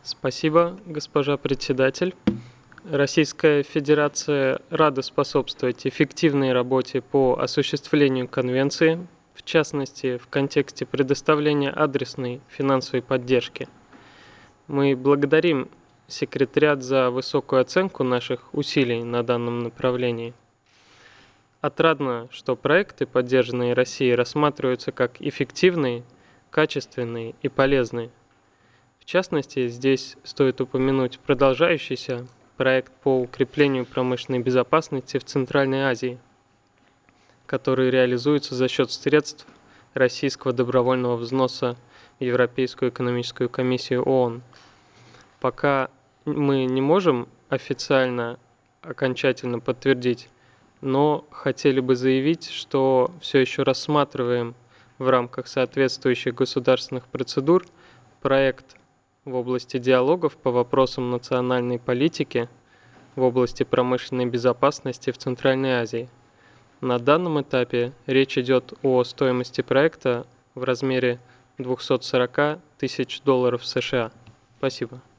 Спасибо, госпожа председатель. Российская Федерация рада способствовать эффективной работе по осуществлению Конвенции, в частности, в контексте предоставления адресной финансовой поддержки. Мы благодарим секретариат за высокую оценку наших усилий на данном направлении. Отрадно, что проекты, поддержанные Россией, рассматриваются как эффективные, качественные и полезные. В частности, здесь стоит упомянуть продолжающийся проект по укреплению промышленной безопасности в Центральной Азии, который реализуется за счет средств российского добровольного взноса в Европейскую экономическую комиссию ООН. Пока мы не можем официально, окончательно подтвердить, но хотели бы заявить, что все еще рассматриваем в рамках соответствующих государственных процедур проект в области диалогов по вопросам национальной политики в области промышленной безопасности в Центральной Азии. На данном этапе речь идет о стоимости проекта в размере 240 тысяч долларов США. Спасибо.